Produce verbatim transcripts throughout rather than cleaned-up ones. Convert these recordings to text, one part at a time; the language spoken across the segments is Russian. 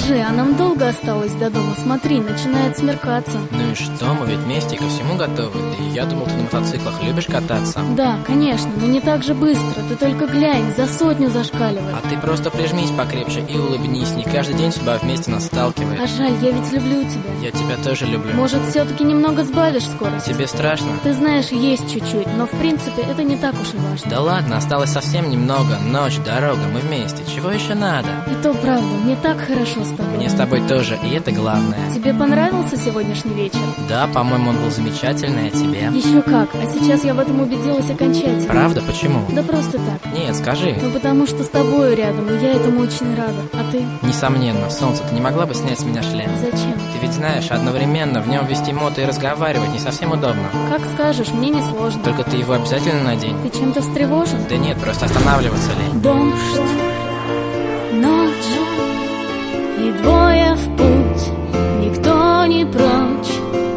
Скажи, а нам долго осталось до дома? Смотри, начинает смеркаться. Ну и что, мы ведь вместе ко всему готовы. Да и я думал, ты на мотоциклах любишь кататься. Да, конечно, но не так же быстро. Ты только глянь, за сотню зашкаливает. А ты просто прижмись покрепче и улыбнись. Не каждый день судьба вместе нас сталкивает. А жаль, я ведь люблю тебя. Я тебя тоже люблю. Может, все-таки немного сбавишь скорость? Тебе страшно? Ты знаешь, есть чуть-чуть, но в принципе это не так уж и важно. Да ладно, осталось совсем немного. Ночь, дорога, мы вместе. Чего еще надо? И то правда, мне так хорошо с тобой. Мне с тобой тоже, и это главное. Тебе понравился сегодняшний вечер? Да, по-моему, он был замечательный, а тебе? Еще как, а сейчас я в этом убедилась окончательно. Правда? Почему? Да просто так. Нет, скажи. Ну потому что с тобою рядом, и я этому очень рада. А ты? Несомненно, солнце, ты не могла бы снять с меня шлем? Зачем? Ты ведь знаешь, одновременно в нем вести мото и разговаривать не совсем удобно. Как скажешь, мне не сложно. Только ты его обязательно надень. Ты чем-то встревожен? Да нет, просто останавливаться лень. Дождь, ночь и двое в путь, никто не прочь,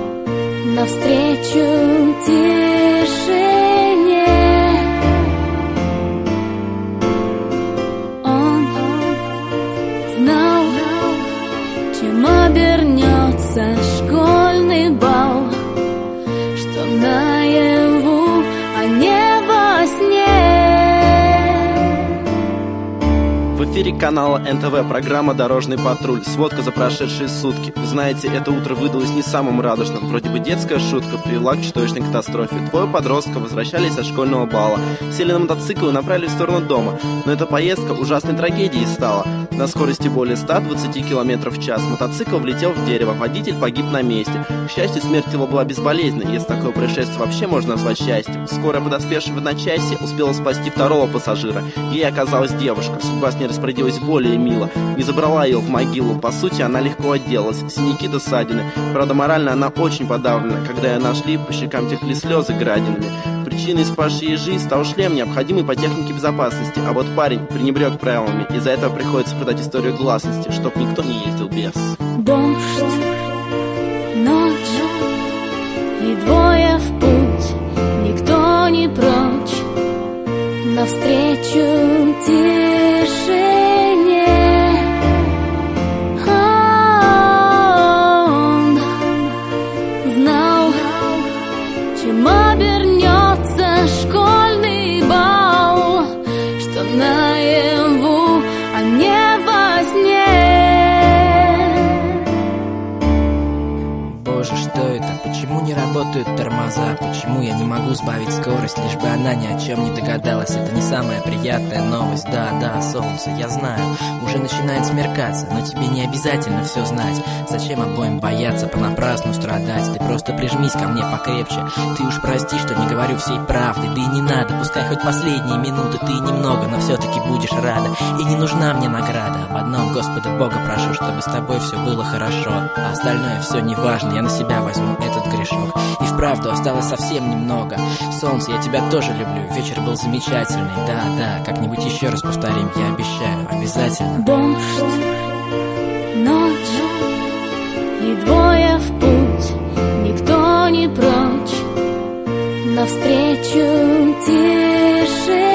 навстречу тишине. Он знал, чем обернется школьный бал, что наяву, а не во сне. В эфире канала эн тэ вэ программа «Дорожный патруль». Сводка за прошедшие сутки. Вы знаете, это утро выдалось не самым радужным. Вроде бы детская шутка привела к чудовищной катастрофе. Двое подростков возвращались от школьного бала, сели на мотоцикл и направились в сторону дома. Но эта поездка ужасной трагедией стала. На скорости более ста двадцати километров в час мотоцикл влетел в дерево, водитель погиб на месте. К счастью, смерть его была безболезненной, если такое происшествие вообще можно назвать счастьем. Скорая, подоспевшая в одночасье, успела спасти второго пассажира. Ей оказалась девушка. Судьба с ней распорядилась более мило. Не забрала ее в могилу. По сути, она легко отделалась. Синяки до ссадины. Правда, морально она очень подавлена. Когда ее нашли, по щекам текли слезы градинами. Причиной спасшей ей жизнь стал шлем, необходимый по технике безопасности. А вот парень пренебрег правилами. Из-за этого приходится продать историю гласности, чтоб никто не ездил без. Дождь, ночь и двое в путь, никто не прочь, навстречу тишине. Он знал, чем обернется школьный бал, что наяву, а не во сне. Боже, что это? Почему не работают тормоза? Почему я не могу сбавить скорость, лишь бы она ни о чем не догадалась? Это не самая приятная новость. Да, да, солнце, я знаю, уже начинает смеркаться, но тебе не обязательно все знать. Зачем обоим бояться, понапрасну страдать? Ты просто прижмись ко мне покрепче. Ты уж прости, что не говорю всей правды. Да и не надо, пускай хоть последние минуты ты немного, но все-таки будешь рада. И не нужна мне награда. Об одном Господа Бога прошу, чтобы с тобой все было хорошо. А остальное все не важно, я на себя возьму этот грешок. И вправду осталось совсем немного. Солнце, я тебя тоже люблю. Вечер был замечательный. Да, да, как-нибудь еще раз повторим, я обещаю, обязательно. Дождь, ночь и двое в путь, никто не прочь, навстречу тишине.